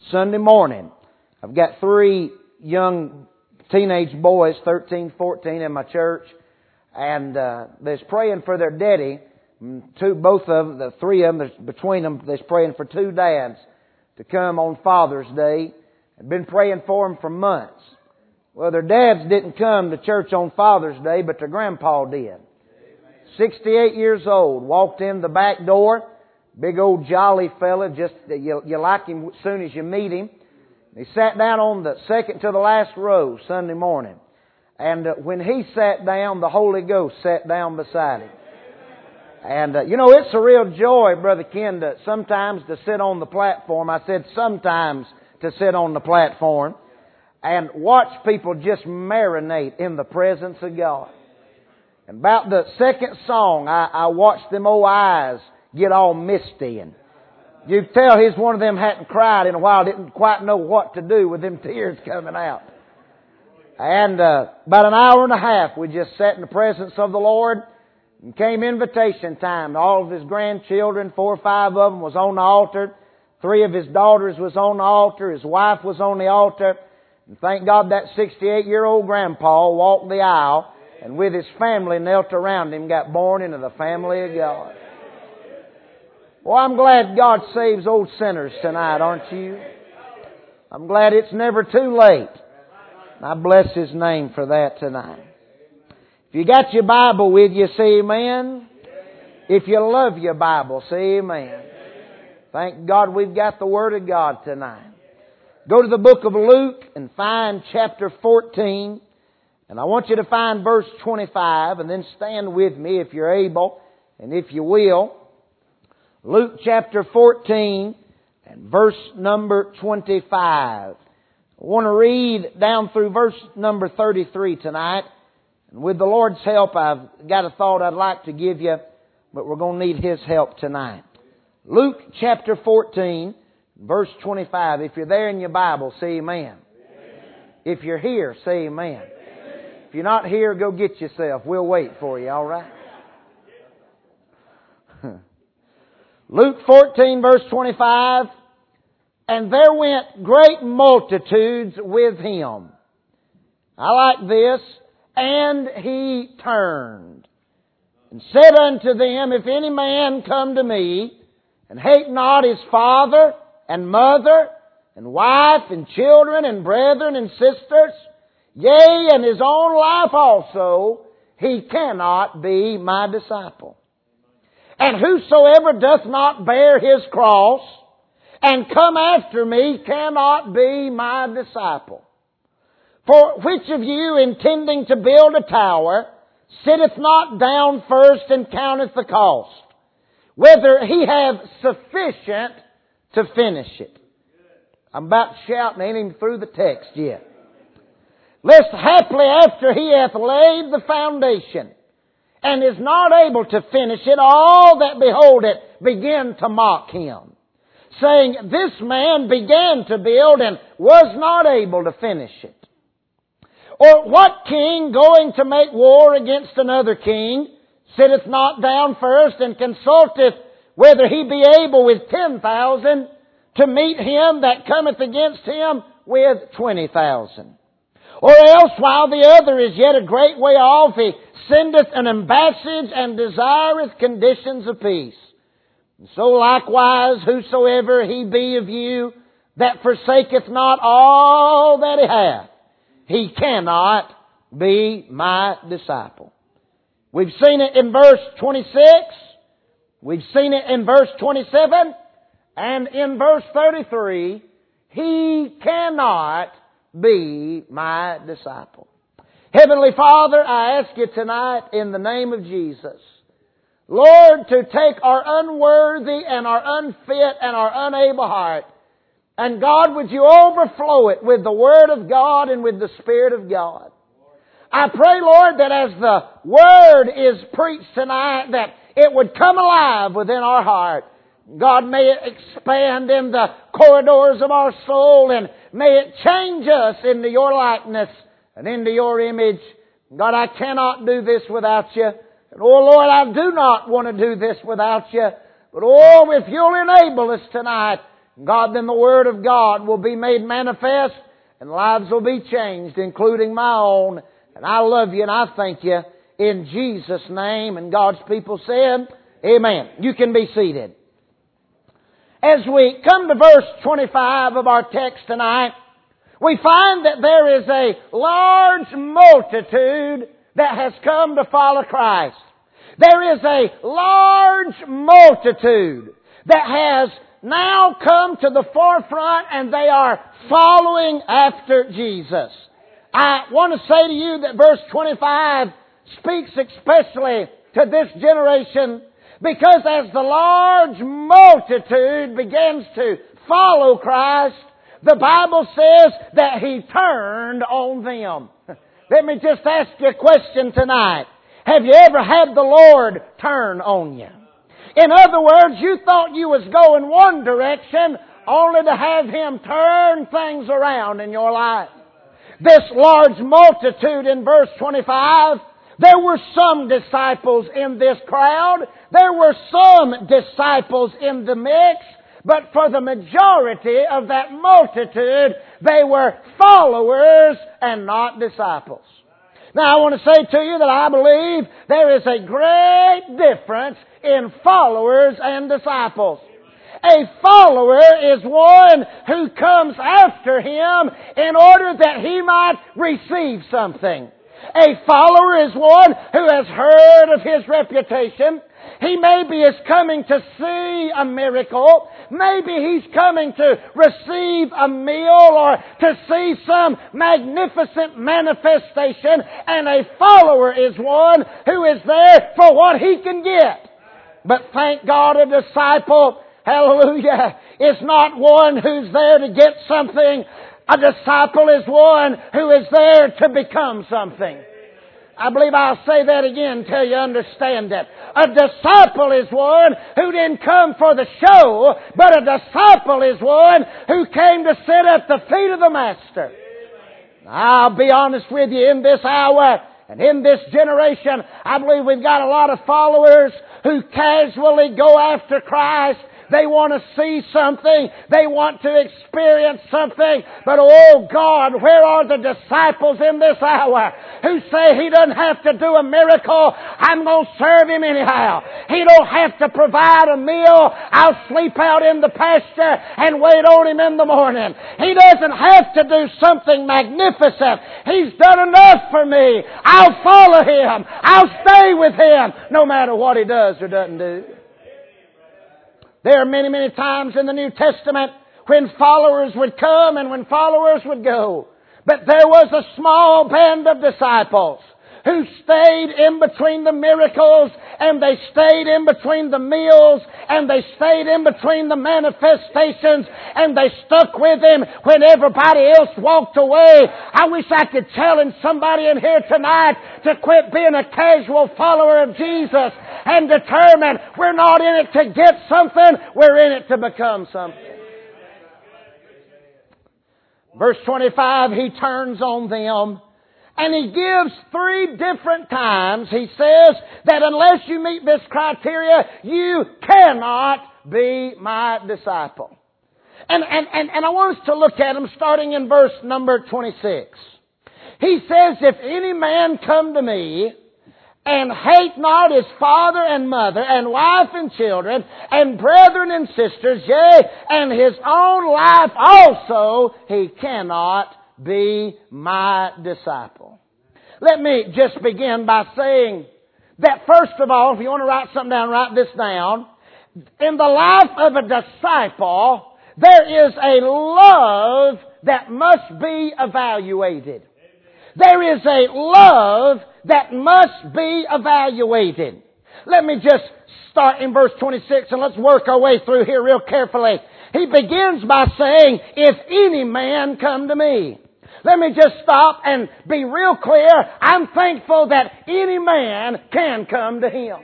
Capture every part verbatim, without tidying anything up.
Sunday morning. I've got three young teenage boys, thirteen, fourteen, in my church, and uh, they're praying for their daddy. Two, both of them, the three of them, between them, they're praying for two dads to come on Father's Day. I've been praying for them for months. Well, their dads didn't come to church on Father's Day, but their grandpa did. sixty-eight years old, walked in the back door. Big old jolly fella, just you, you like him as soon as you meet him. He sat down on the second to the last row Sunday morning. And uh, when he sat down, the Holy Ghost sat down beside him. And, uh, you know, it's a real joy, Brother Ken, to sometimes to sit on the platform. I said sometimes to sit on the platform and watch people just marinate in the presence of God. And about the second song, I, I watched them old eyes get all misty, and you could tell he's one of them hadn't cried in a while, didn't quite know what to do with them tears coming out. And uh, about an hour and a half, we just sat in the presence of the Lord, and came invitation time. All of his grandchildren, four or five of them, was on the altar. Three of his daughters was on the altar. His wife was on the altar. And thank God that sixty-eight-year-old grandpa walked the aisle, and with his family knelt around him, got born into the family of God. Well, I'm glad God saves old sinners tonight, aren't you? I'm glad it's never too late. I bless His name for that tonight. If you got your Bible with you, say amen. If you love your Bible, say amen. Thank God we've got the Word of God tonight. Go to the book of Luke and find chapter fourteen. And I want you to find verse twenty-five, and then stand with me if you're able and if you will. Luke chapter fourteen and verse number twenty-five. I want to read down through verse number thirty-three tonight. And with the Lord's help, I've got a thought I'd like to give you, but we're going to need His help tonight. Luke chapter fourteen, verse twenty-five. If you're there in your Bible, say amen. Amen. If you're here, say amen. Amen. If you're not here, go get yourself. We'll wait for you, all right? Luke fourteen, verse twenty-five. And there went great multitudes with Him. I like this. And He turned and said unto them, If any man come to me, and hate not his father and mother and wife and children and brethren and sisters, yea, and his own life also, he cannot be my disciple. And whosoever doth not bear his cross and come after me cannot be my disciple. For which of you, intending to build a tower, sitteth not down first and counteth the cost, whether he have sufficient to finish it? I'm about shouting, I ain't even through the text yet. Lest haply after he hath laid the foundation, and is not able to finish it, all that behold it begin to mock him, saying, This man began to build and was not able to finish it. Or what king going to make war against another king sitteth not down first and consulteth whether he be able with ten thousand to meet him that cometh against him with twenty thousand? Or else, while the other is yet a great way off, he sendeth an ambassage and desireth conditions of peace. And so likewise, whosoever he be of you that forsaketh not all that he hath, he cannot be my disciple. We've seen it in verse twenty-six. We've seen it in verse twenty-seven. And in verse thirty-three, he cannot be my disciple. Heavenly Father, I ask you tonight in the name of Jesus, Lord, to take our unworthy and our unfit and our unable heart, and God, would you overflow it with the Word of God and with the Spirit of God. I pray, Lord, that as the Word is preached tonight, that it would come alive within our heart. God, may it expand in the corridors of our soul, and may it change us into your likeness and into your image. God, I cannot do this without you. And oh Lord, I do not want to do this without you. But oh, if you'll enable us tonight, God, then the Word of God will be made manifest and lives will be changed, including my own. And I love you and I thank you in Jesus' name. And God's people said, amen. You can be seated. As we come to verse twenty-five of our text tonight, we find that there is a large multitude that has come to follow Christ. There is a large multitude that has now come to the forefront and they are following after Jesus. I want to say to you that verse twenty-five speaks especially to this generation, because as the large multitude begins to follow Christ, the Bible says that He turned on them. Let me just ask you a question tonight. Have you ever had the Lord turn on you? In other words, you thought you was going one direction only to have Him turn things around in your life. This large multitude in verse twenty-five, there were some disciples in this crowd. There were some disciples in the mix. But for the majority of that multitude, they were followers and not disciples. Now I want to say to you that I believe there is a great difference in followers and disciples. A follower is one who comes after Him in order that he might receive something. A follower is one who has heard of His reputation. He maybe is coming to see a miracle. Maybe he's coming to receive a meal or to see some magnificent manifestation. And a follower is one who is there for what he can get. But thank God, a disciple, hallelujah, is not one who's there to get something. A disciple is one who is there to become something. I believe I'll say that again until you understand that. A disciple is one who didn't come for the show, but a disciple is one who came to sit at the feet of the Master. I'll be honest with you, in this hour and in this generation, I believe we've got a lot of followers who casually go after Christ. They want to see something. They want to experience something. But oh God, where are the disciples in this hour who say He doesn't have to do a miracle? I'm going to serve Him anyhow. He don't have to provide a meal. I'll sleep out in the pasture and wait on Him in the morning. He doesn't have to do something magnificent. He's done enough for me. I'll follow Him. I'll stay with Him no matter what He does or doesn't do. There are many, many times in the New Testament when followers would come and when followers would go. But there was a small band of disciples who stayed in between the miracles, and they stayed in between the meals, and they stayed in between the manifestations, and they stuck with Him when everybody else walked away. I wish I could challenge somebody in here tonight to quit being a casual follower of Jesus and determine we're not in it to get something, we're in it to become something. Verse twenty-five, He turns on them. And He gives three different times, He says that unless you meet this criteria, you cannot be my disciple. And, and, and, and I want us to look at them starting in verse number twenty-six. He says, if any man come to me and hate not his father and mother and wife and children and brethren and sisters, yea, and his own life also, he cannot be my disciple. Let me just begin by saying that first of all, if you want to write something down, write this down. In the life of a disciple, there is a love that must be evaluated. There is a love that must be evaluated. Let me just start in verse twenty-six and let's work our way through here real carefully. He begins by saying, if any man come to me. Let me just stop and be real clear. I'm thankful that any man can come to Him.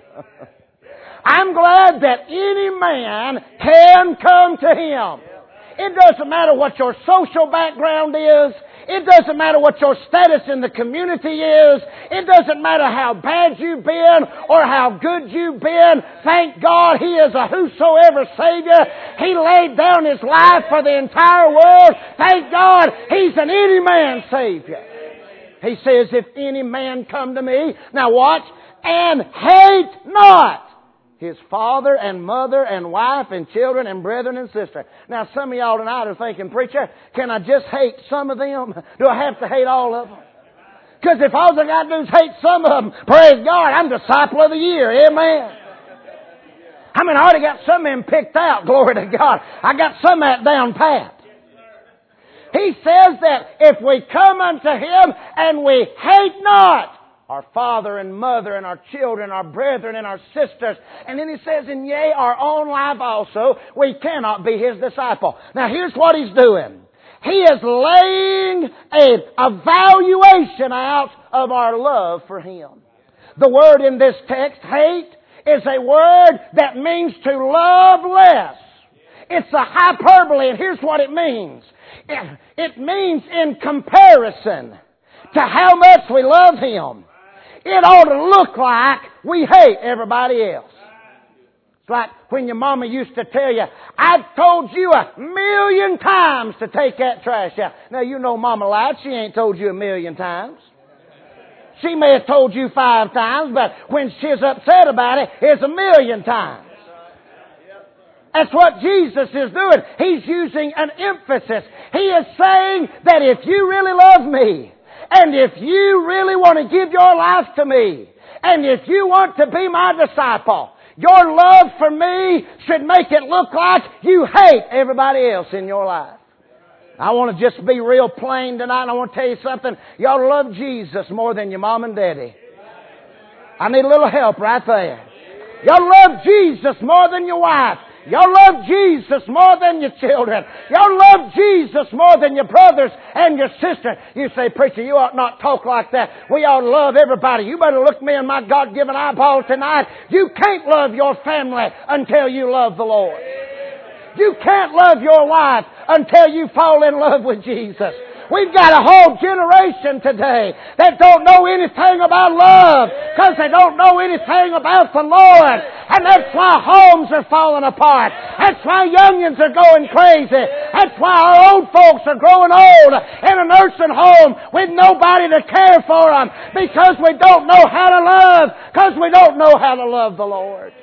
I'm glad that any man can come to Him. It doesn't matter what your social background is. It doesn't matter what your status in the community is. It doesn't matter how bad you've been or how good you've been. Thank God He is a whosoever Savior. He laid down His life for the entire world. Thank God He's an any man Savior. He says, if any man come to me, now watch, and hate not his father and mother and wife and children and brethren and sister. Now some of y'all tonight are thinking, preacher, can I just hate some of them? Do I have to hate all of them? Because if all I got to do is hate some of them, praise God, I'm disciple of the year. Amen. I mean, I already got some of them picked out. Glory to God. I got some of that down pat. He says that if we come unto Him and we hate not our father and mother and our children, our brethren and our sisters. And then He says, and yea, our own life also, we cannot be His disciple. Now here's what He's doing. He is laying an evaluation out of our love for Him. The word in this text, hate, is a word that means to love less. It's a hyperbole, and here's what it means. It, it means in comparison to how much we love Him, it ought to look like we hate everybody else. It's like when your mama used to tell you, I've told you a million times to take that trash out. Now, you know Mama lied. She ain't told you a million times. She may have told you five times, but when she's upset about it, it's a million times. That's what Jesus is doing. He's using an emphasis. He is saying that if you really love me, and if you really want to give your life to me, and if you want to be my disciple, your love for me should make it look like you hate everybody else in your life. I want to just be real plain tonight, and I want to tell you something. Y'all love Jesus more than your mom and daddy. I need a little help right there. Y'all love Jesus more than your wife. Y'all love Jesus more than your children. Y'all love Jesus more than your brothers and your sisters. You say, preacher, you ought not talk like that. We ought to love everybody. You better look me in my God-given eyeball tonight. You can't love your family until you love the Lord. You can't love your wife until you fall in love with Jesus. We've got a whole generation today that don't know anything about love because they don't know anything about the Lord. And that's why homes are falling apart. That's why youngins are going crazy. That's why our old folks are growing old in a nursing home with nobody to care for them because we don't know how to love, because we don't know how to love the Lord.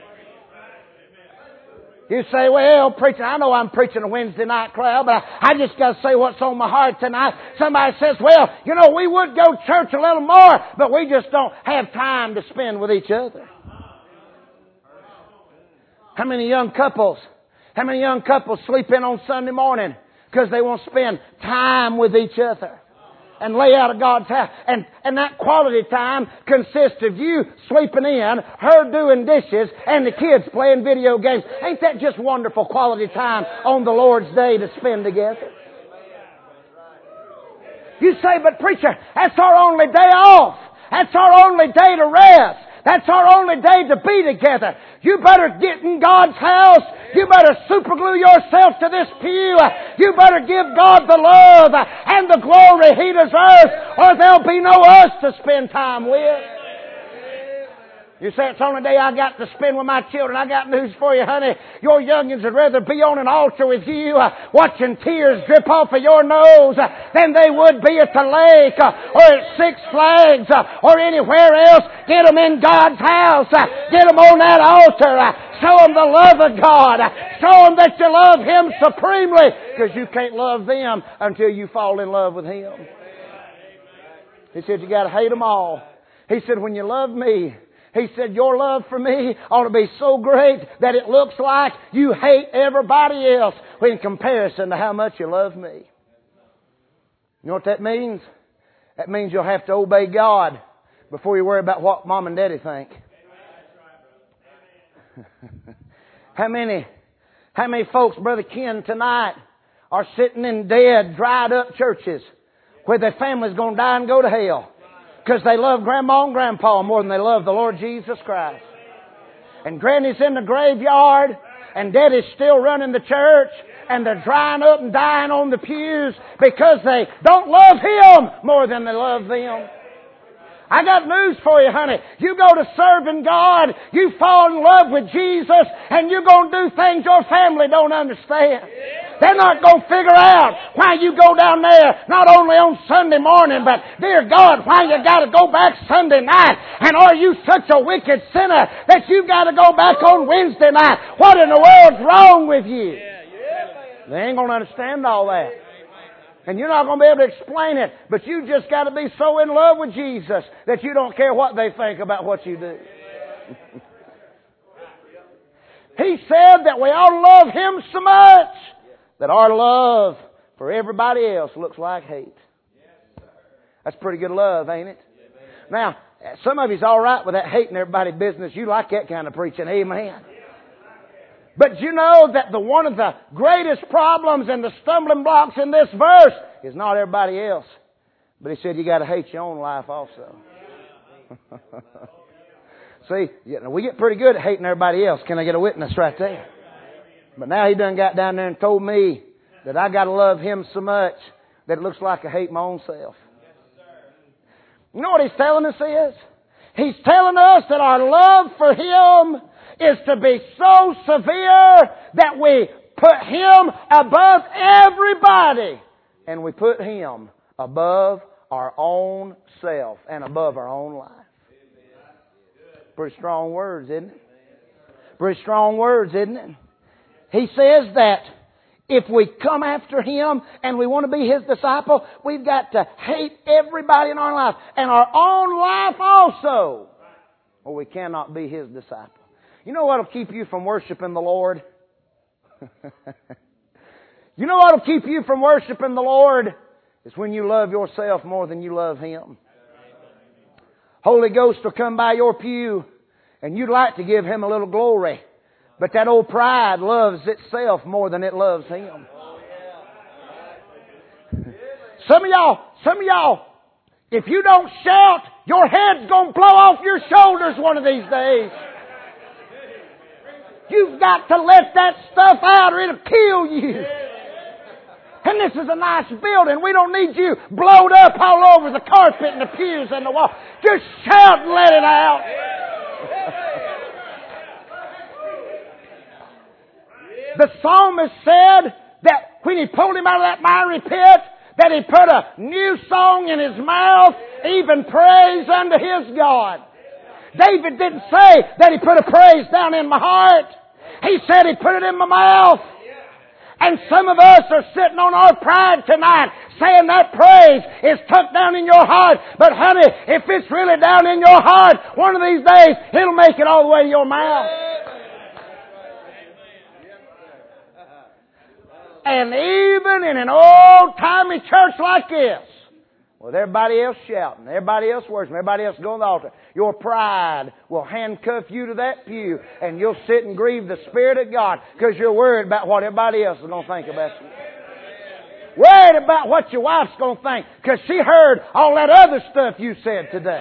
You say, well, preacher, I know I'm preaching a Wednesday night crowd, but I, I just got to say what's on my heart tonight. Somebody says, well, you know, we would go to church a little more, but we just don't have time to spend with each other. How many young couples, how many young couples sleep in on Sunday morning because they won't spend time with each other and lay out of God's house? And, and that quality time consists of you sleeping in, her doing dishes, and the kids playing video games. Ain't that just wonderful quality time on the Lord's day to spend together? You say, but preacher, that's our only day off. That's our only day to rest. That's our only day to be together. You better get in God's house. You better superglue yourself to this pew. You better give God the love and the glory He deserves, or there'll be no us to spend time with. You say, it's the only day I got to spend with my children. I got news for you, honey. Your youngins would rather be on an altar with you, uh, watching tears drip off of your nose, uh, than they would be at the lake, uh, or at Six Flags, uh, or anywhere else. Get them in God's house. Uh, get them on that altar. Uh, show them the love of God. Uh, show them that you love Him supremely, because you can't love them until you fall in love with Him. He said, you got to hate them all. He said, when you love me, He said, your love for me ought to be so great that it looks like you hate everybody else in comparison to how much you love me. You know what that means? That means you'll have to obey God before you worry about what Mom and Daddy think. How many, how many folks, Brother Ken, tonight are sitting in dead, dried up churches where their family's going to die and go to hell? Because they love Grandma and Grandpa more than they love the Lord Jesus Christ. And Granny's in the graveyard, And Daddy's still running the church. And they're drying up and dying on the pews because they don't love Him more than they love them. I got news for you, honey. You go to serving God, you fall in love with Jesus, and you're going to do things your family don't understand. They're not going to figure out why you go down there not only on Sunday morning, but, dear God, why you got to go back Sunday night? And are you such a wicked sinner that you've got to go back on Wednesday night? What in the world's wrong with you? They ain't going to understand all that. And you're not going to be able to explain it. But you just got to be so in love with Jesus that you don't care what they think about what you do. He said that we ought to love Him so much that our love for everybody else looks like hate. That's pretty good love, ain't it? Now, some of you's all right with that hating everybody's business. You like that kind of preaching. Amen. But you know that the one of the greatest problems and the stumbling blocks in this verse is not everybody else. But he said you got to hate your own life also. See, you know, we get pretty good at hating everybody else. Can I get a witness right there? But now he done got down there and told me that I got to love Him so much that it looks like I hate my own self. You know what he's telling us is? He's telling us that our love for Him is to be so severe that we put Him above everybody. And we put Him above our own self and above our own life. Pretty strong words, isn't it? Pretty strong words, isn't it? He says that if we come after Him and we want to be His disciple, we've got to hate everybody in our life and our own life also, or we cannot be His disciple. You know what will keep you from worshiping the Lord? You know what will keep you from worshiping the Lord? It's when you love yourself more than you love Him. Holy Ghost will come by your pew and you'd like to give Him a little glory. But that old pride loves itself more than it loves Him. Some of y'all, some of y'all, if you don't shout, your head's going to blow off your shoulders one of these days. You've got to let that stuff out or it'll kill you. And this is a nice building. We don't need you blowed up all over the carpet and the pews and the wall. Just shout and let it out. The psalmist said that when he pulled him out of that miry pit, that he put a new song in his mouth, even praise unto his God. David didn't say that he put a praise down in my heart. He said he put it in my mouth. And some of us are sitting on our pride tonight saying that praise is tucked down in your heart. But honey, if it's really down in your heart, one of these days it'll make it all the way to your mouth. And even in an old-timey church like this, with everybody else shouting, everybody else worshiping, everybody else going to the altar, your pride will handcuff you to that pew and you'll sit and grieve the Spirit of God because you're worried about what everybody else is going to think about you. Worried about what your wife's going to think because she heard all that other stuff you said today.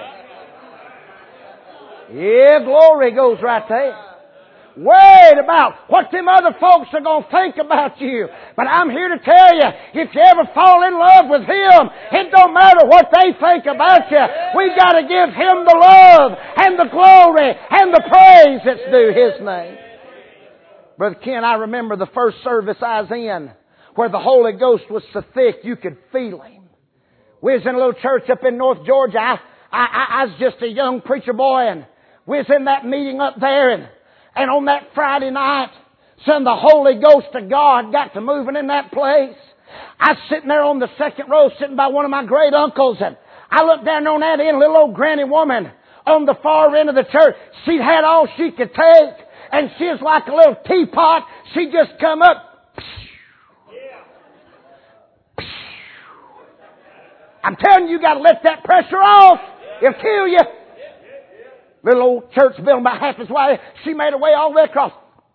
Yeah, glory goes right there. Worried about what them other folks are going to think about you. But I'm here to tell you, if you ever fall in love with Him, it don't matter what they think about you. We've got to give Him the love and the glory and the praise that's due His name. Brother Ken, I remember the first service I was in where the Holy Ghost was so thick you could feel Him. We was in a little church up in North Georgia. I, I, I was just a young preacher boy and we was in that meeting up there and And on that Friday night, son, the Holy Ghost of God got to moving in that place. I was sitting there on the second row, sitting by one of my great uncles, and I looked down on that end, little old granny woman on the far end of the church. She had all she could take, and she was like a little teapot. She just come up. I'm telling you, you got to let that pressure off. It'll kill you. Little old church building about half as wide. She made her way all the way across.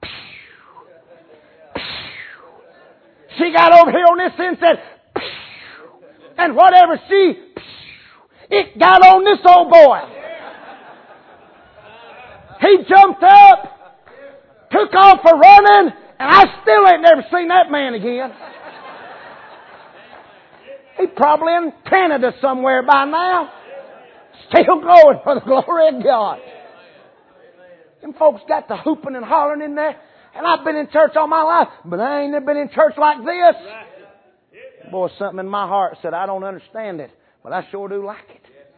She got over here on this end and said, and whatever she, it got on this old boy. He jumped up, took off for running, and I still ain't never seen that man again. He's probably in Canada somewhere by now. Still going for the glory of God. Them folks got the hooping and hollering in there. And I've been in church all my life, but I ain't never been in church like this. Boy, something in my heart said, I don't understand it, but I sure do like it.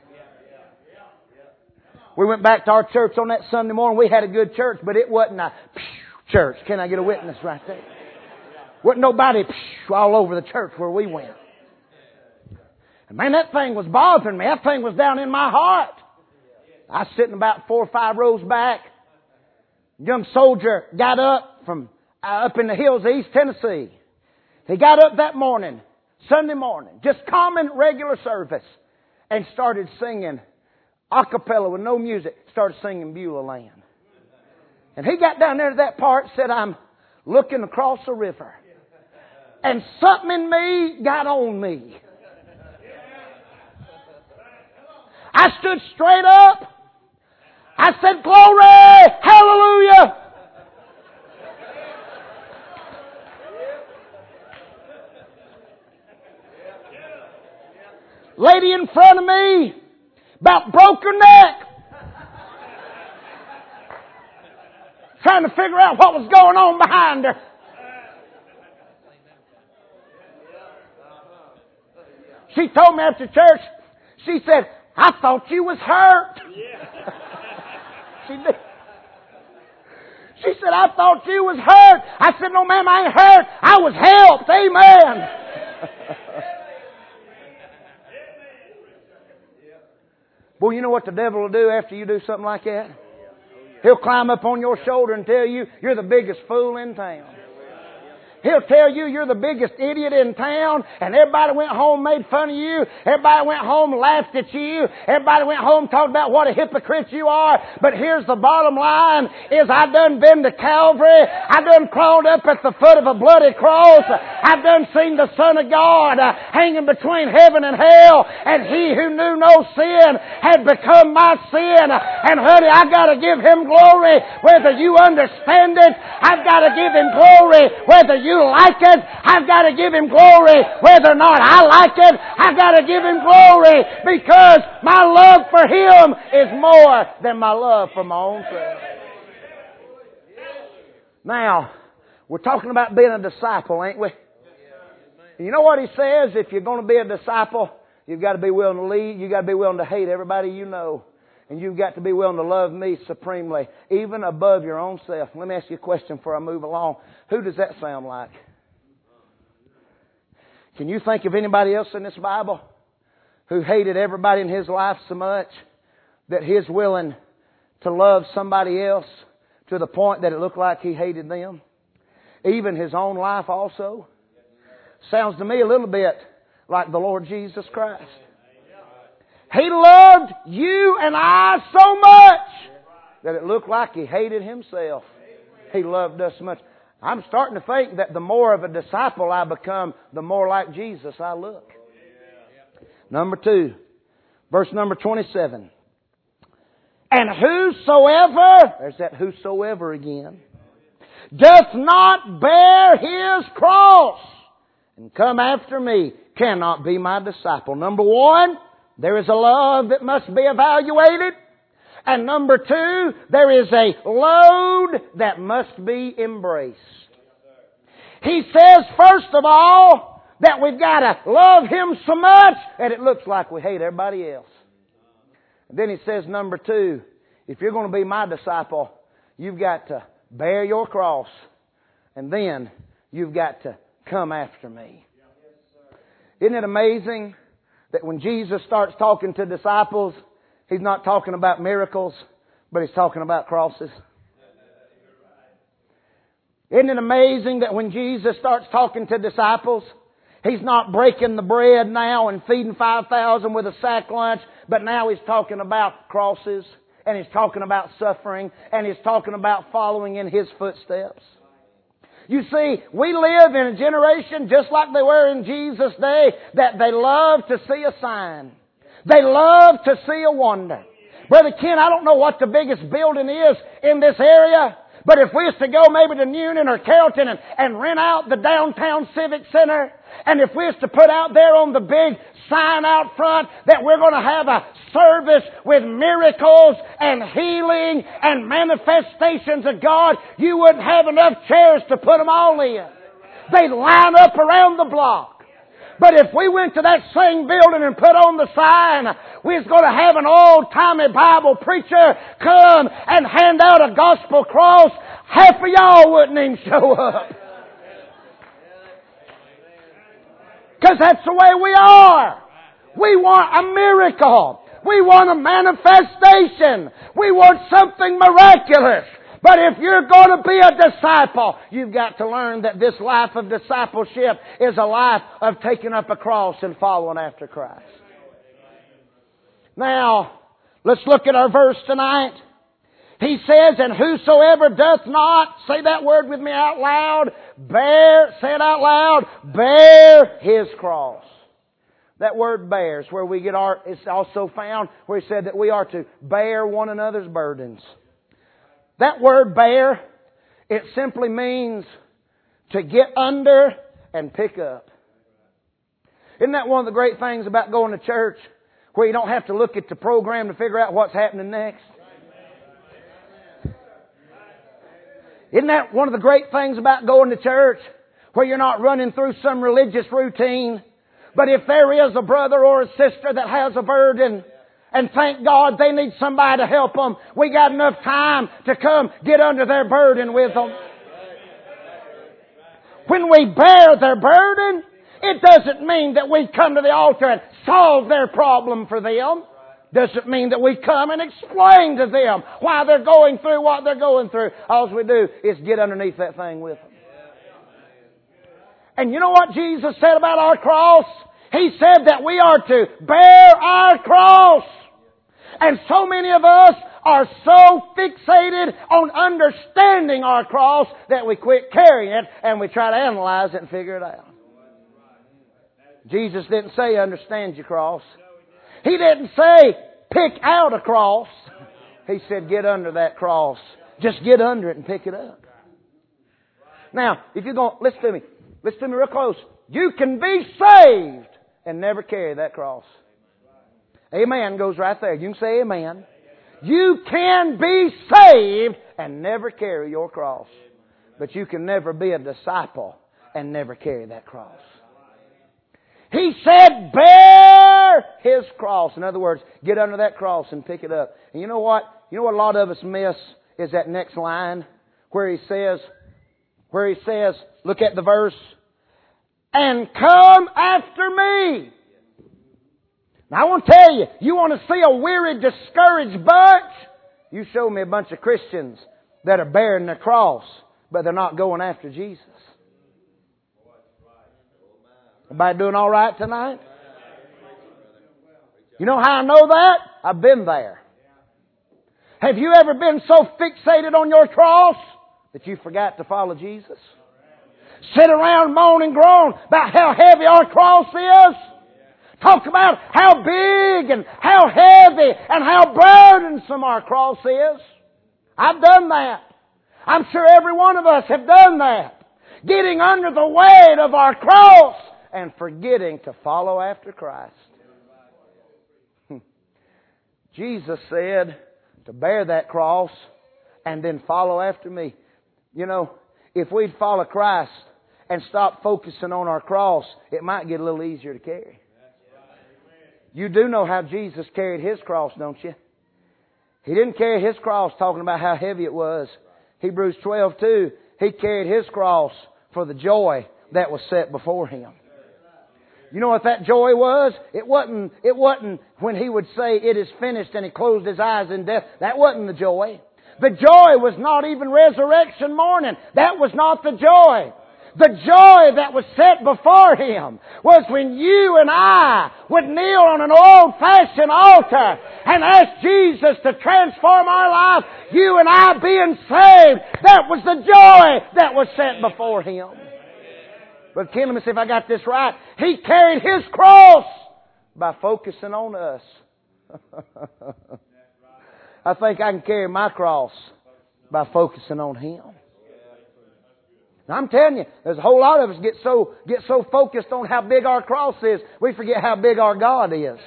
We went back to our church on that Sunday morning. We had a good church, but it wasn't a church. Can I get a witness right there? Wasn't nobody all over the church where we went. And man, that thing was bothering me. That thing was down in my heart. I was sitting about four or five rows back. Young soldier got up from uh, up in the hills of East Tennessee. He got up that morning, Sunday morning, just common regular service, and started singing a cappella with no music. Started singing Beulah Land. And he got down there to that part, said, I'm looking across the river. And something in me got on me. I stood straight up. I said, glory, hallelujah. Lady in front of me about broke her neck. Trying to figure out what was going on behind her. She told me after church, she said, I thought you was hurt. She did. She said, I thought you was hurt. I said, no ma'am, I ain't hurt. I was helped. Amen. Boy, you know what the devil will do after you do something like that? He'll climb up on your shoulder and tell you you're the biggest fool in town. He'll tell you you're the biggest idiot in town, and everybody went home and made fun of you. Everybody went home and laughed at you. Everybody went home and talked about what a hypocrite you are. But here's the bottom line, is I done been to Calvary. I done crawled up at the foot of a bloody cross. I done seen the Son of God uh, hanging between heaven and hell, and He who knew no sin had become my sin. And honey, I gotta give Him glory whether you understand it. I've gotta give Him glory whether you like it. I've got to give Him glory whether or not I like it. I've got to give Him glory because my love for Him is more than my love for my own self. Now, we're talking about being a disciple, ain't we? You know what He says? If you're going to be a disciple, you've got to be willing to lead. You've got to be willing to hate everybody you know. And you've got to be willing to love me supremely, even above your own self. Let me ask you a question before I move along. Who does that sound like? Can you think of anybody else in this Bible who hated everybody in his life so much that he's willing to love somebody else to the point that it looked like he hated them? Even his own life also? Sounds to me a little bit like the Lord Jesus Christ. He loved you and I so much that it looked like He hated Himself. He loved us so much. I'm starting to think that the more of a disciple I become, the more like Jesus I look. Number two, verse number twenty-seven. And whosoever, there's that whosoever again, doth not bear his cross and come after me cannot be my disciple. Number one, there is a love that must be evaluated. And number two, there is a load that must be embraced. He says, first of all, that we've got to love Him so much that it looks like we hate everybody else. And then He says, number two, if you're going to be my disciple, you've got to bear your cross. And then you've got to come after me. Isn't it amazing that when Jesus starts talking to disciples, He's not talking about miracles, but He's talking about crosses? Isn't it amazing that when Jesus starts talking to disciples, He's not breaking the bread now and feeding five thousand with a sack lunch, but now He's talking about crosses, and He's talking about suffering, and He's talking about following in His footsteps. You see, we live in a generation just like they were in Jesus' day, that they love to see a sign. They love to see a wonder. Brother Ken, I don't know what the biggest building is in this area, But if we was to go maybe to Newnan or Carrollton and, and rent out the downtown Civic Center, and if we was to put out there on the big sign out front that we're going to have a service with miracles and healing and manifestations of God, you wouldn't have enough chairs to put them all in. They'd line up around the block. But if we went to that same building and put on the sign, we was going to have an old-timey Bible preacher come and hand out a gospel cross, half of y'all wouldn't even show up. Because that's the way we are. We want a miracle. We want a manifestation. We want something miraculous. But if you're going to be a disciple, you've got to learn that this life of discipleship is a life of taking up a cross and following after Christ. Now, let's look at our verse tonight. He says, and whosoever doth not, say that word with me out loud, bear, say it out loud, bear his cross. That word bear is where we get our, it's also found where he said that we are to bear one another's burdens. That word bear, it simply means to get under and pick up. Isn't that one of the great things about going to church, where you don't have to look at the program to figure out what's happening next? Isn't that one of the great things about going to church, where you're not running through some religious routine, but if there is a brother or a sister that has a burden, and thank God they need somebody to help them, we got enough time to come get under their burden with them. When we bear their burden, it doesn't mean that we come to the altar and solve their problem for them. Doesn't mean that we come and explain to them why they're going through what they're going through. All we do is get underneath that thing with them. And you know what Jesus said about our cross? He said that we are to bear our cross. And so many of us are so fixated on understanding our cross that we quit carrying it and we try to analyze it and figure it out. Jesus didn't say understand your cross. He didn't say pick out a cross. He said get under that cross. Just get under it and pick it up. Now, if you're going, listen to me. Listen to me real close. You can be saved and never carry that cross. Amen goes right there. You can say amen. You can be saved and never carry your cross. But you can never be a disciple and never carry that cross. He said, bear His cross. In other words, get under that cross and pick it up. And you know what? You know what a lot of us miss is that next line where He says, where He says, look at the verse, and come after me. Now I want to tell you, you want to see a weary, discouraged bunch? You show me a bunch of Christians that are bearing their cross, but they're not going after Jesus. Everybody doing all right tonight? You know how I know that? I've been there. Have you ever been so fixated on your cross that you forgot to follow Jesus? Sit around, moan and groan about how heavy our cross is? Talk about how big and how heavy and how burdensome our cross is. I've done that. I'm sure every one of us have done that. Getting under the weight of our cross and forgetting to follow after Christ. Jesus said to bear that cross and then follow after me. You know, if we'd follow Christ and stop focusing on our cross, it might get a little easier to carry. You do know how Jesus carried His cross, don't you? He didn't carry His cross talking about how heavy it was. Hebrews twelve two, He carried His cross for the joy that was set before Him. You know what that joy was? It wasn't, it wasn't when He would say, it is finished, and He closed His eyes in death. That wasn't the joy. The joy was not even resurrection morning. That was not the joy. The joy that was set before Him was when you and I would kneel on an old-fashioned altar and ask Jesus to transform our life. You and I being saved. That was the joy that was set before Him. But Ken, let me see if I got this right. He carried His cross by focusing on us. by focusing on Him. Now, I'm telling you, there's a whole lot of us get so get so focused on how big our cross is, we forget how big our God is.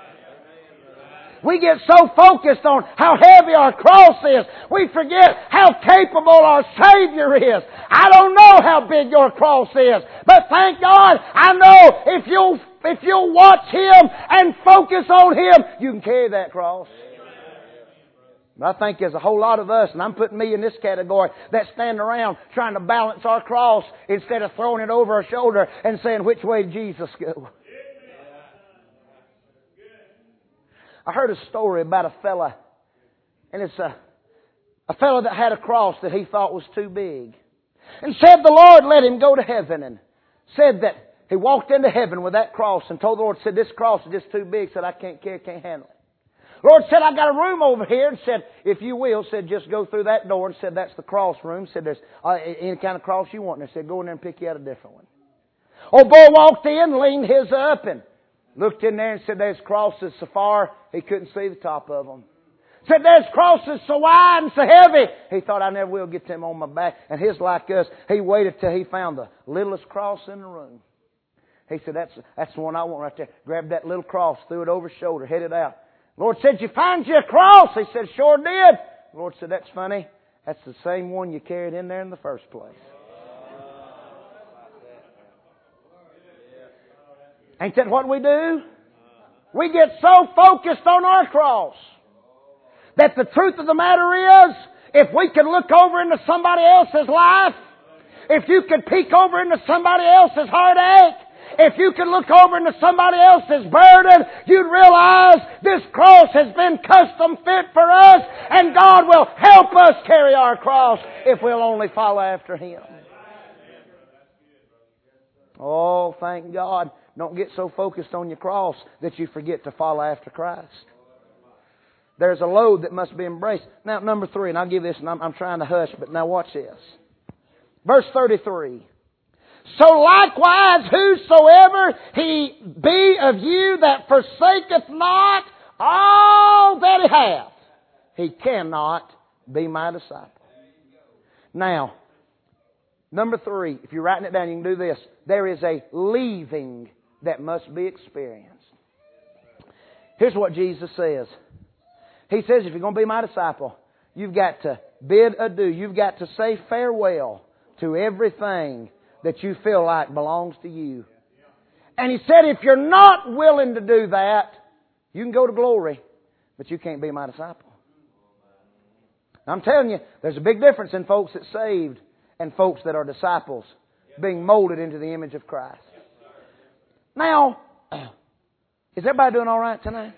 We get so focused on how heavy our cross is, we forget how capable our Savior is. I don't know how big your cross is, but thank God, I know if you'll, if you'll watch Him and focus on Him, you can carry that cross. But I think there's a whole lot of us, and I'm putting me in this category, that stand around trying to balance our cross instead of throwing it over our shoulder and saying, which way did Jesus go? I heard a story about a fella, and it's a, a fella that had a cross that he thought was too big. And said the Lord let him go to heaven, and said that he walked into heaven with that cross and told the Lord, said, this cross is just too big, said, I can't carry, can't handle it. Lord said, I got a room over here, and said, if you will, said, just go through that door, and said, that's the cross room. Said, there's uh, any kind of cross you want. And said, go in there and pick you out a different one. Old boy walked in, leaned his up, and looked in there and said, there's crosses so far, he couldn't see the top of them. Said, there's crosses so wide and so heavy, he thought, I never will get them on my back. And his like us, he waited till he found the littlest cross in the room. He said, that's, that's the one I want right there. Grabbed that little cross, threw it over his shoulder, headed out. Lord said, you find you a cross? He said, sure did. The Lord said, that's funny. That's the same one you carried in there in the first place. Ain't that what we do? We get so focused on our cross that the truth of the matter is, if we could look over into somebody else's life, if you could peek over into somebody else's heartache, if you could look over into somebody else's burden, you'd realize this cross has been custom fit for us, and God will help us carry our cross if we'll only follow after Him. Oh, thank God. Don't get so focused on your cross that you forget to follow after Christ. There's a load that must be embraced. Now, number three, and I'll give this, and I'm, I'm trying to hush, but now watch this. Verse thirty-three. So likewise, whosoever he be of you that forsaketh not all that he hath, he cannot be my disciple. Now, number three, if you're writing it down, you can do this. There is a leaving that must be experienced. Here's what Jesus says. He says, if you're going to be my disciple, you've got to bid adieu. You've got to say farewell to everything that you feel like belongs to you. And He said, if you're not willing to do that, you can go to glory, but you can't be my disciple. I'm telling you, there's a big difference in folks that's saved and folks that are disciples being molded into the image of Christ. Now, is everybody doing all right tonight?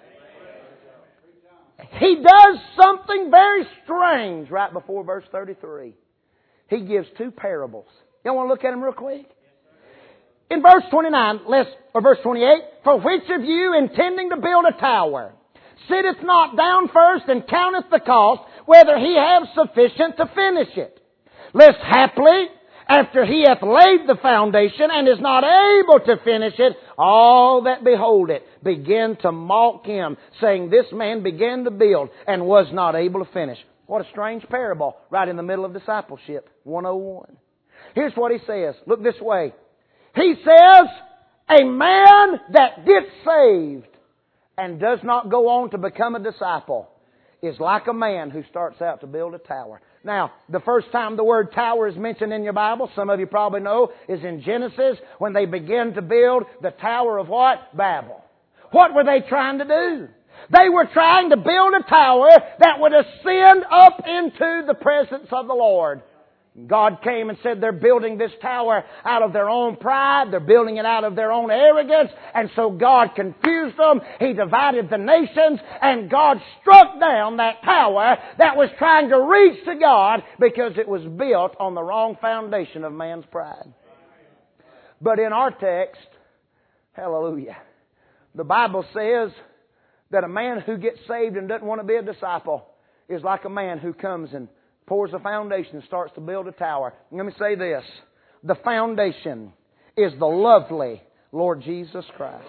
He does something very strange right before verse thirty-three. He gives two parables. Y'all want to look at them real quick? In verse twenty-nine, let's, or verse twenty-eight, for which of you intending to build a tower sitteth not down first and counteth the cost, whether he have sufficient to finish it? Lest haply, after he hath laid the foundation and is not able to finish it, all that behold it begin to mock him, saying, this man began to build and was not able to finish. What a strange parable right in the middle of discipleship one oh one. Here's what he says. Look this way. He says, a man that gets saved and does not go on to become a disciple is like a man who starts out to build a tower. Now, the first time the word tower is mentioned in your Bible, some of you probably know, is in Genesis when they begin to build the Tower of what? Babel. What were they trying to do? They were trying to build a tower that would ascend up into the presence of the Lord. God came and said they're building this tower out of their own pride. They're building it out of their own arrogance. And so God confused them. He divided the nations. And God struck down that tower that was trying to reach to God because it was built on the wrong foundation of man's pride. But in our text, hallelujah, the Bible says that a man who gets saved and doesn't want to be a disciple is like a man who comes and pours a foundation and starts to build a tower. Let me say this. The foundation is the lovely Lord Jesus Christ.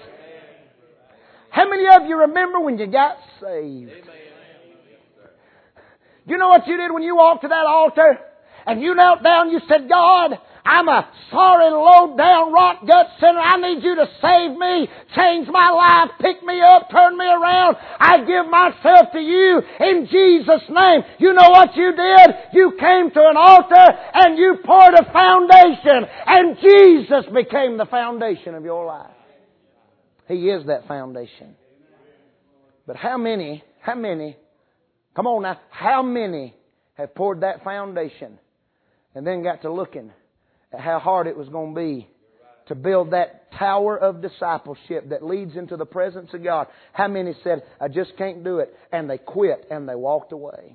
How many of you remember when you got saved? You know what you did when you walked to that altar? And you knelt down, you said, God, I'm a sorry, low-down, rot-gut sinner. I need you to save me, change my life, pick me up, turn me around. I give myself to you in Jesus' name. You know what you did? You came to an altar and you poured a foundation, and Jesus became the foundation of your life. He is that foundation. But how many, how many, come on now, how many have poured that foundation and then got to looking at how hard it was going to be to build that tower of discipleship that leads into the presence of God? How many said, I just can't do it, and they quit and they walked away?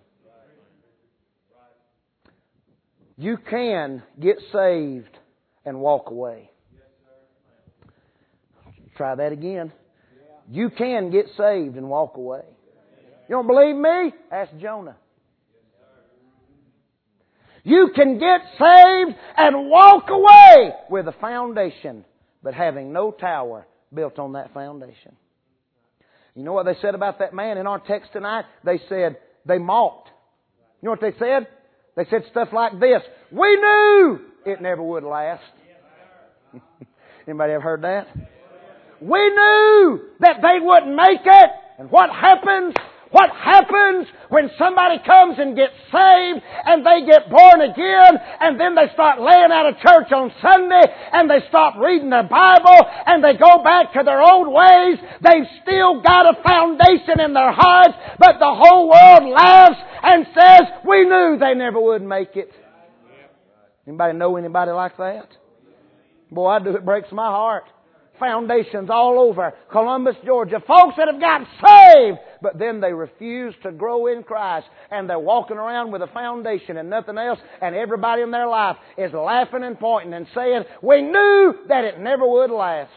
You can get saved and walk away. Try that again. You can get saved and walk away. You don't believe me? Ask Jonah. You can get saved and walk away with a foundation, but having no tower built on that foundation. You know what they said about that man in our text tonight? They said, they mocked. You know what they said? They said stuff like this: we knew it never would last. Anybody ever heard that? We knew that they wouldn't make it. And what happens? What happens when somebody comes and gets saved and they get born again, and then they start laying out of church on Sunday and they stop reading their Bible and they go back to their old ways? They've still got a foundation in their hearts, but the whole world laughs and says, we knew they never would make it. Anybody know anybody like that? Boy, I do. It breaks my heart. Foundations all over Columbus, Georgia. Folks that have got saved, but then they refuse to grow in Christ. And they're walking around with a foundation and nothing else. And everybody in their life is laughing and pointing and saying, we knew that it never would last.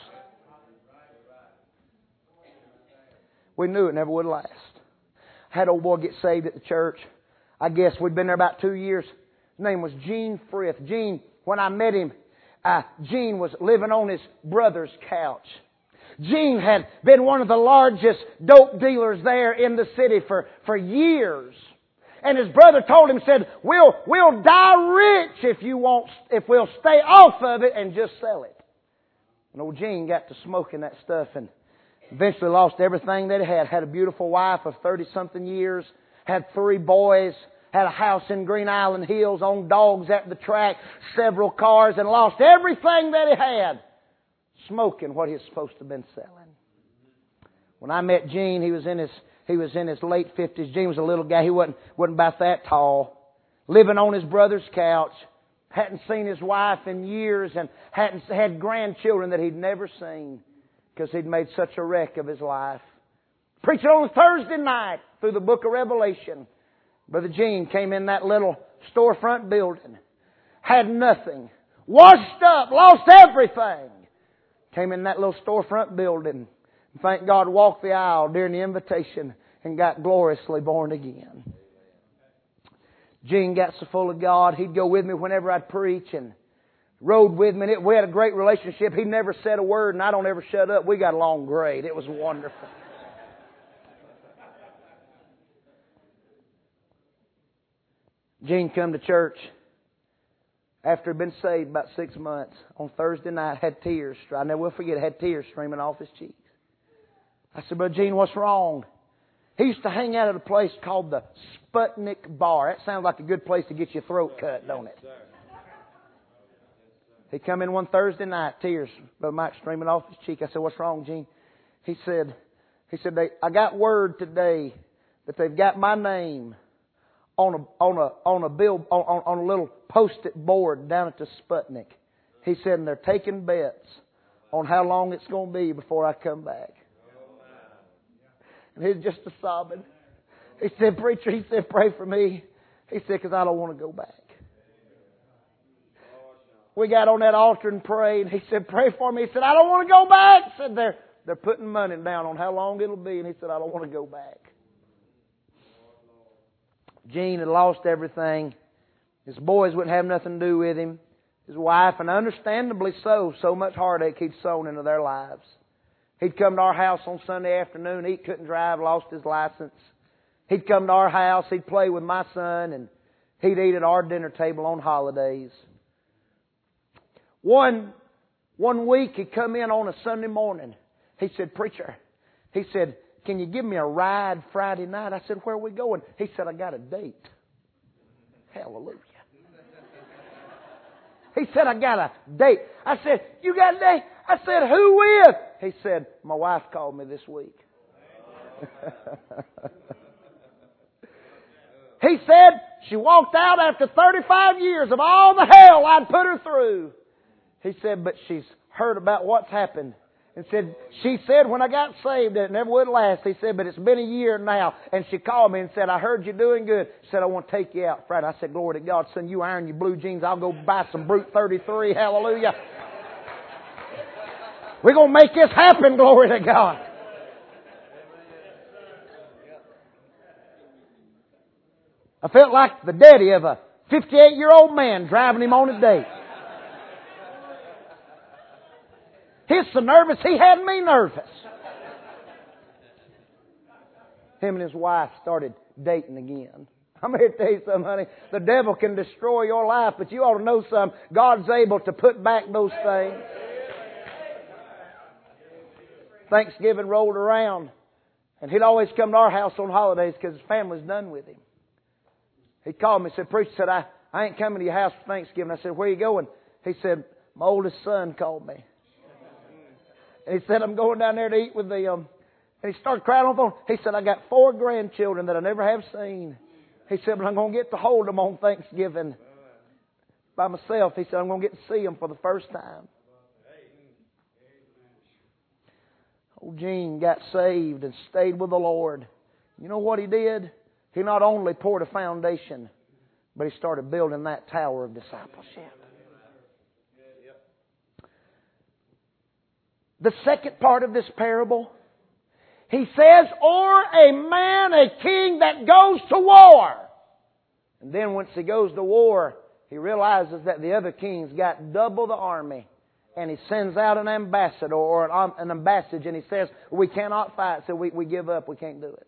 We knew it never would last. I had an old boy get saved at the church. I guess we'd been there about two years. His name was Gene Frith. Gene, when I met him, Uh, Gene was living on his brother's couch. Gene had been one of the largest dope dealers there in the city for, for years. And his brother told him, said, we'll, we'll die rich if you won't, if we'll stay off of it and just sell it. And old Gene got to smoking that stuff and eventually lost everything that he had. Had a beautiful wife of thirty-something years. Had three boys. Had a house in Green Island Hills, owned dogs at the track, several cars, and lost everything that he had smoking what he was supposed to have been selling. When I met Gene, he was in his he was in his late fifties. Gene was a little guy. He wasn't wasn't about that tall. Living on his brother's couch. Hadn't seen his wife in years and hadn't had grandchildren that he'd never seen because he'd made such a wreck of his life. Preaching on a Thursday night through the book of Revelation. Brother Gene came in that little storefront building. Had nothing. Washed up. Lost everything. Came in that little storefront building. And thank God walked the aisle during the invitation and got gloriously born again. Gene got so full of God, he'd go with me whenever I'd preach and rode with me. We had a great relationship. He never said a word and I don't ever shut up. We got along great. It was wonderful. Gene come to church after he'd been saved about six months on Thursday night, had tears. I never will forget it, had tears streaming off his cheeks. I said, Brother Gene, what's wrong? He used to hang out at a place called the Sputnik Bar. That sounds like a good place to get your throat cut, don't it? He come in one Thursday night, tears, Brother Mike streaming off his cheek. I said, what's wrong, Gene? He said, he said, they, I got word today that they've got my name on a on a on a bill on, on a little post-it board down at the Sputnik. He said, and they're taking bets on how long it's going to be before I come back. And he's just a sobbing. He said, preacher, he said, pray for me. He said, because I don't want to go back. We got on that altar and prayed. And he said, pray for me. He said, I don't want to go back. He said, they're they're putting money down on how long it'll be. And he said, I don't want to go back. Gene had lost everything. His boys wouldn't have nothing to do with him. His wife, and understandably so, so much heartache he'd sown into their lives. He'd come to our house on Sunday afternoon. He couldn't drive, lost his license. He'd come to our house, he'd play with my son, and he'd eat at our dinner table on holidays. One, one week he come in on a Sunday morning. He said, "Preacher," he said, "can you give me a ride Friday night?" I said, "Where are we going?" He said, "I got a date." Hallelujah. He said, "I got a date." I said, "You got a date?" I said, "Who with?" He said, "My wife called me this week." He said, "She walked out after thirty-five years of all the hell I'd put her through." He said, "But she's heard about what's happened." And said, "She said when I got saved that it never would last." He said, "But it's been a year now." And she called me and said, "I heard you're doing good." She said, "I want to take you out Friday." I said, "Glory to God, son, you iron your blue jeans. I'll go buy some Brute thirty-three. Hallelujah. We're going to make this happen." Glory to God. I felt like the daddy of a fifty-eight-year-old man driving him on a date. He's so nervous, he had me nervous. Him and his wife started dating again. I'm here to tell you something, honey. The devil can destroy your life, but you ought to know something. God's able to put back those things. Thanksgiving rolled around, and he'd always come to our house on holidays because his family's done with him. He called me and said, "Preacher," said, I, I ain't coming to your house for Thanksgiving. I said, "Where are you going?" He said, "My oldest son called me." And he said, "I'm going down there to eat with them." And he started crying on the phone. He said, "I got four grandchildren that I never have seen." He said, "But I'm going to get to hold them on Thanksgiving by myself." He said, "I'm going to get to see them for the first time." Old Gene got saved and stayed with the Lord. You know what he did? He not only poured a foundation, but he started building that tower of discipleship. The second part of this parable, he says, "Or a man, a king that goes to war." And then once he goes to war, he realizes that the other king's got double the army. And he sends out an ambassador or an, an ambassage, and he says, "We cannot fight, so we, we give up. We can't do it."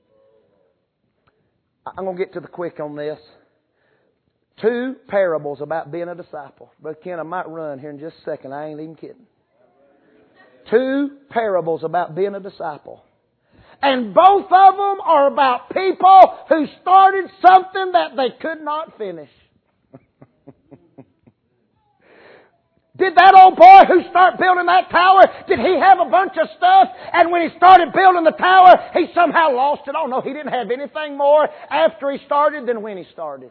I'm going to get to the quick on this. Two parables about being a disciple. Brother Ken, I might run here in just a second. I ain't even kidding. Two parables about being a disciple. And both of them are about people who started something that they could not finish. Did that old boy who started building that tower, did he have a bunch of stuff? And when he started building the tower, he somehow lost it? Oh no, he didn't have anything more after he started than when he started.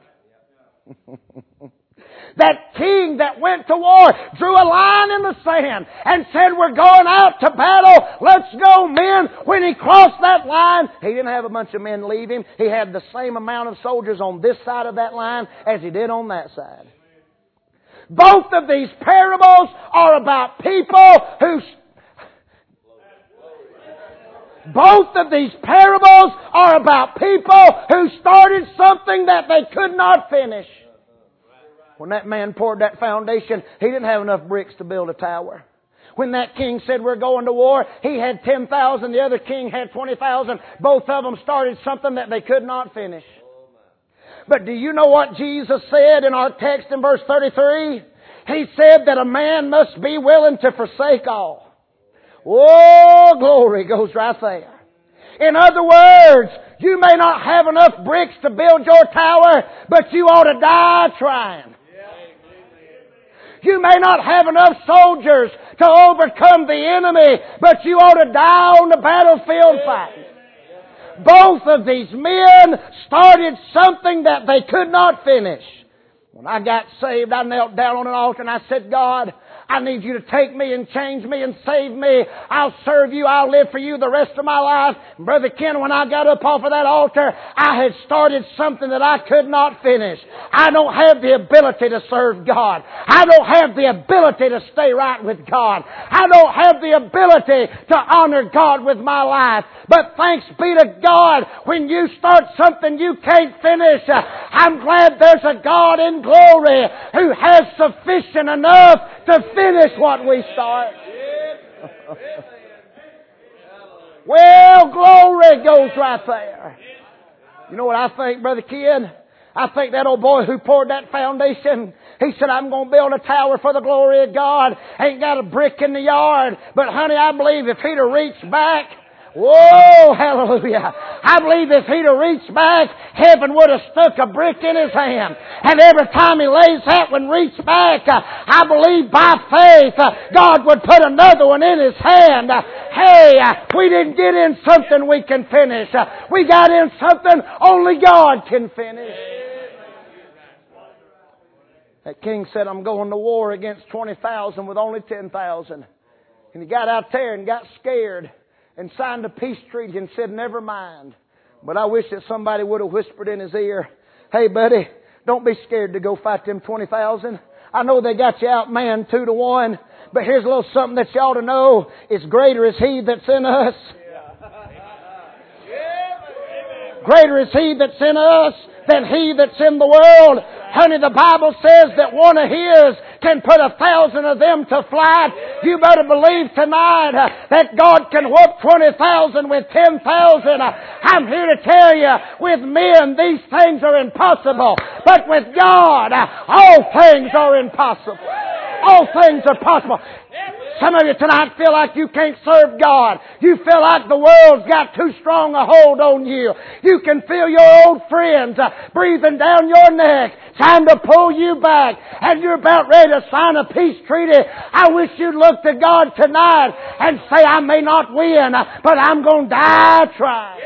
That king that went to war drew a line in the sand and said, "We're going out to battle. Let's go, men." When he crossed that line, he didn't have a bunch of men leave him. He had the same amount of soldiers on this side of that line as he did on that side. Both of these parables are about people who... Both of these parables are about people who started something that they could not finish. When that man poured that foundation, he didn't have enough bricks to build a tower. When that king said, "We're going to war," he had ten thousand. The other king had twenty thousand. Both of them started something that they could not finish. But do you know what Jesus said in our text in verse thirty-three? He said that a man must be willing to forsake all. Oh, glory goes right there. In other words, you may not have enough bricks to build your tower, but you ought to die trying. You may not have enough soldiers to overcome the enemy, but you ought to die on the battlefield fighting. Both of these men started something that they could not finish. When I got saved, I knelt down on an altar and I said, "God, I need you to take me and change me and save me. I'll serve you. I'll live for you the rest of my life." And Brother Ken, when I got up off of that altar, I had started something that I could not finish. I don't have the ability to serve God. I don't have the ability to stay right with God. I don't have the ability to honor God with my life. But thanks be to God, when you start something you can't finish, I'm glad there's a God in glory who has sufficient enough to finish what we start. Well, glory goes right there. You know what I think, Brother Ken? I think that old boy who poured that foundation, he said, I'm going to build a tower for the glory of God. Ain't got a brick in the yard. But honey, I believe if he'd have reached back, whoa, hallelujah. I believe if he'd have reached back, heaven would have stuck a brick in his hand. And every time he lays that one reached back, uh, I believe by faith, uh, God would put another one in his hand. Uh, hey, uh, we didn't get in something we can finish. Uh, we got in something only God can finish. That king said, I'm going to war against twenty thousand with only ten thousand. And he got out there and got scared and signed a peace treaty and said, never mind. But I wish that somebody would have whispered in his ear, hey buddy, don't be scared to go fight them twenty thousand. I know they got you outmanned two to one, but here's a little something that you ought to know. It's greater is He that's in us. Greater is He that's in us than he that's in the world. Honey, the Bible says that one of His can put a thousand of them to flight. You better believe tonight uh, that God can whoop twenty thousand with ten thousand. Uh, I'm here to tell you, with men these things are impossible. But with God, uh, all things are impossible. All things are possible. Some of you tonight feel like you can't serve God. You feel like the world's got too strong a hold on you. You can feel your old friends uh, breathing down your neck, trying to pull you back, and you're about ready to sign a peace treaty. I wish you'd look to God tonight and say, I may not win, but I'm going to die trying.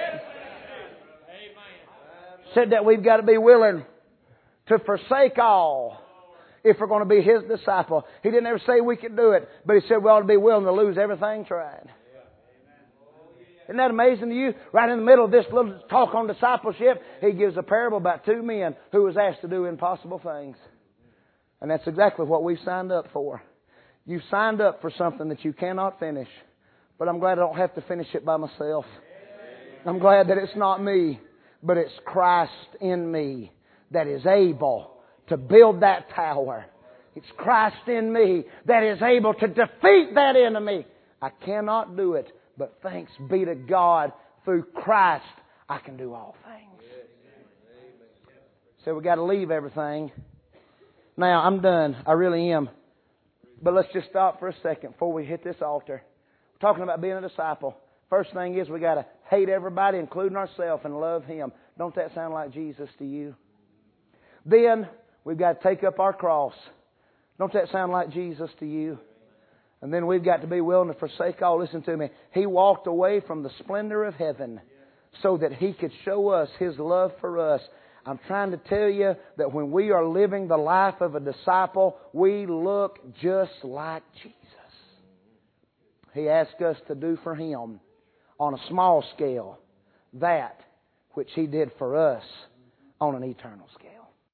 Said that we've got to be willing to forsake all if we're going to be His disciple. He didn't ever say we could do it, but He said we ought to be willing to lose everything trying. Isn't that amazing to you? Right in the middle of this little talk on discipleship, He gives a parable about two men who was asked to do impossible things. And that's exactly what we've signed up for. You've signed up for something that you cannot finish. But I'm glad I don't have to finish it by myself. I'm glad that it's not me, but it's Christ in me that is able to build that tower. It's Christ in me that is able to defeat that enemy. I cannot do it, but thanks be to God, through Christ I can do all things. So we got to leave everything. Now I'm done. I really am. But let's just stop for a second before we hit this altar. We're talking about being a disciple. First thing is we got to hate everybody, including ourselves, and love Him. Don't that sound like Jesus to you? Then we've got to take up our cross. Don't that sound like Jesus to you? And then we've got to be willing to forsake all. Listen to me. He walked away from the splendor of heaven so that He could show us His love for us. I'm trying to tell you that when we are living the life of a disciple, we look just like Jesus. He asked us to do for Him on a small scale that which He did for us on an eternal scale.